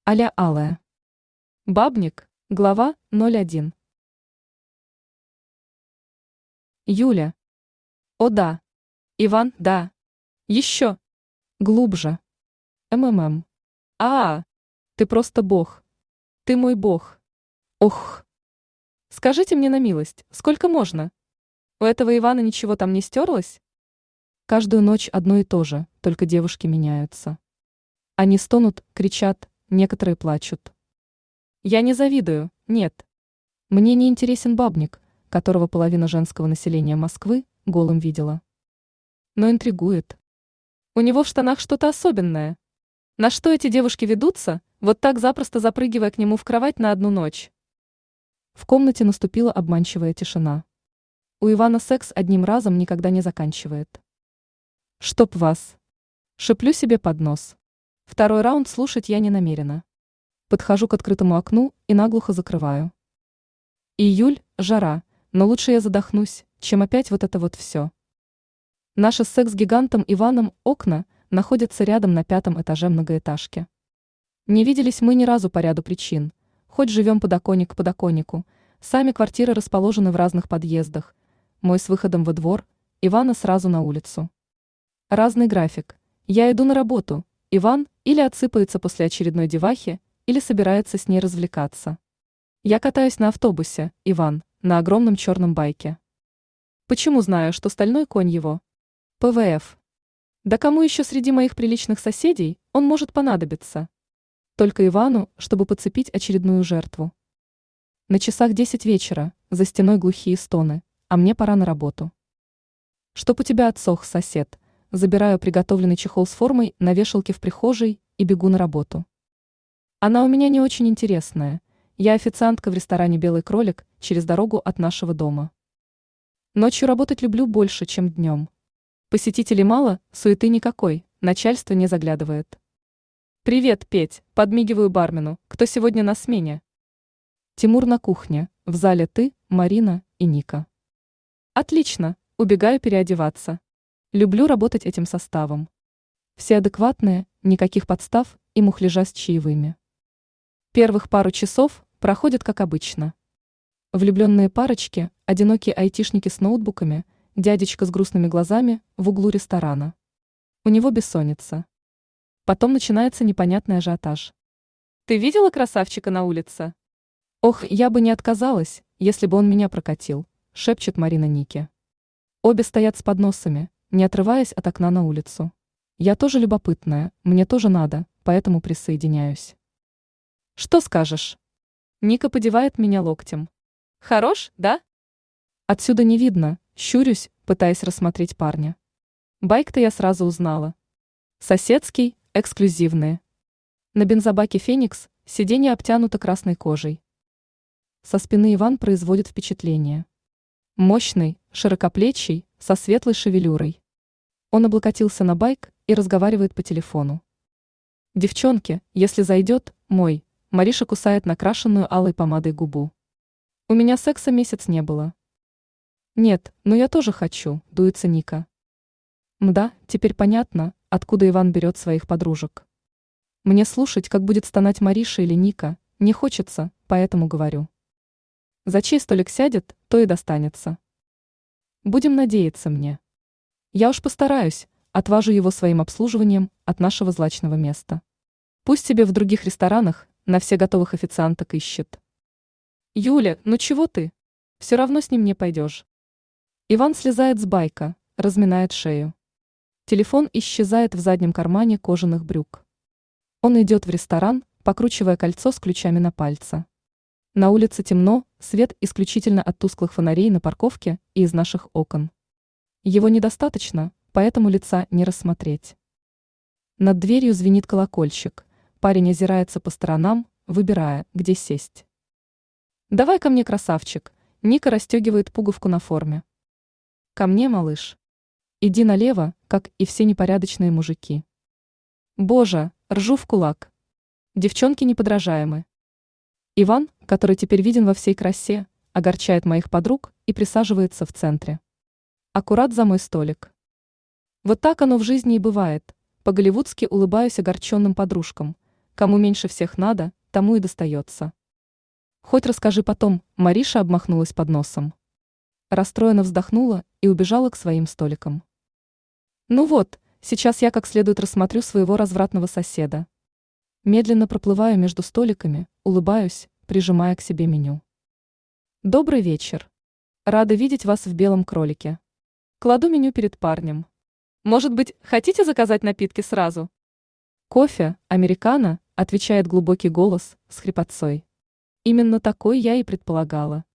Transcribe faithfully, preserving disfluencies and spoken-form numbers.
Аля алая. Бабник, глава ноль один. Юля. О да. Иван, да. Еще. Глубже. МММ. А, ты просто бог. Ты мой бог. Ох. Скажите мне на милость, сколько можно? У этого Ивана ничего там не стерлось? Каждую ночь одно и то же, только девушки меняются. Они стонут, кричат, некоторые плачут. Я не завидую, нет. Мне не интересен бабник, которого половина женского населения Москвы голым видела. Но интригует. У него в штанах что-то особенное. На что эти девушки ведутся, вот так запросто запрыгивая к нему в кровать на одну ночь? В комнате наступила обманчивая тишина. У Ивана секс одним разом никогда не заканчивает. Чтоб вас. Шеплю себе под нос. Второй раунд слушать я не намерена. Подхожу к открытому окну и наглухо закрываю. Июль, жара, но лучше я задохнусь, чем опять вот это вот все. Наши с секс-гигантом Иваном окна находятся рядом на пятом этаже многоэтажки. Не виделись мы ни разу по ряду причин, хоть живем подоконник к подоконнику, сами квартиры расположены в разных подъездах, мой с выходом во двор, Ивана сразу на улицу. Разный график. Я иду на работу, Иван или отсыпается после очередной девахи, или собирается с ней развлекаться. Я катаюсь на автобусе, Иван, на огромном черном байке. Почему знаю, что стальной конь его? ПВФ. Да кому еще среди моих приличных соседей он может понадобиться? Только Ивану, чтобы подцепить очередную жертву. На часах десять вечера, за стеной глухие стоны, а мне пора на работу. Чтоб у тебя отсох, сосед, забираю приготовленный чехол с формой на вешалке в прихожей и бегу на работу. Она у меня не очень интересная. Я официантка в ресторане «Белый кролик» через дорогу от нашего дома. Ночью работать люблю больше, чем днем. Посетителей мало, суеты никакой, начальство не заглядывает. «Привет, Петь», подмигиваю бармену, кто сегодня на смене? Тимур на кухне, в зале ты, Марина и Ника. Отлично, убегаю переодеваться. Люблю работать этим составом. Все адекватные, никаких подстав и мухляжа с чаевыми. Первых пару часов проходят как обычно. Влюбленные парочки, одинокие айтишники с ноутбуками, дядечка с грустными глазами в углу ресторана. У него бессонница. Потом начинается непонятный ажиотаж. «Ты видела красавчика на улице?» «Ох, я бы не отказалась, если бы он меня прокатил», шепчет Марина Нике. Обе стоят с подносами, не отрываясь от окна на улицу. Я тоже любопытная, мне тоже надо, поэтому присоединяюсь. «Что скажешь?» Ника подевает меня локтем. «Хорош, да?» Отсюда не видно, щурюсь, пытаясь рассмотреть парня. Байк-то я сразу узнала. Соседский, эксклюзивные. На бензобаке «Феникс» сиденье обтянуто красной кожей. Со спины Иван производит впечатление. Мощный, широкоплечий, со светлой шевелюрой. Он облокотился на байк и разговаривает по телефону. «Девчонки, если зайдет, мой», Мариша кусает накрашенную алой помадой губу. «У меня секса месяц не было». «Нет, но я тоже хочу», дуется Ника. Мда, теперь понятно, откуда Иван берет своих подружек. Мне слушать, как будет стонать Мариша или Ника, не хочется, поэтому говорю. За чей столик сядет, то и достанется. Будем надеяться мне. Я уж постараюсь, отважу его своим обслуживанием от нашего злачного места. Пусть себе в других ресторанах на все готовых официанток ищет. «Юля, ну чего ты? Все равно с ним не пойдешь». Иван слезает с байка, разминает шею. Телефон исчезает в заднем кармане кожаных брюк. Он идет в ресторан, покручивая кольцо с ключами на пальце. На улице темно, свет исключительно от тусклых фонарей на парковке и из наших окон. Его недостаточно, поэтому лица не рассмотреть. Над дверью звенит колокольчик. Парень озирается по сторонам, выбирая, где сесть. «Давай ко мне, красавчик», Ника расстегивает пуговку на форме. «Ко мне, малыш. Иди налево, как и все непорядочные мужики». Боже, ржу в кулак. Девчонки неподражаемы. Иван, который теперь виден во всей красе, огорчает моих подруг и присаживается в центре. Аккурат за мой столик. Вот так оно в жизни и бывает. По-голливудски улыбаюсь огорченным подружкам. кому меньше всех надо, тому и достается. Хоть расскажи потом, Мариша обмахнулась под носом. Расстроенно вздохнула и убежала к своим столикам. Ну вот, сейчас я как следует рассмотрю своего развратного соседа. Медленно проплываю между столиками, улыбаюсь, прижимая к себе меню. Добрый вечер. Рада видеть вас в белом кролике. Кладу меню перед парнем. Может быть, хотите заказать напитки сразу? Кофе, американо, отвечает глубокий голос с хрипотцой. Именно такой я и предполагала.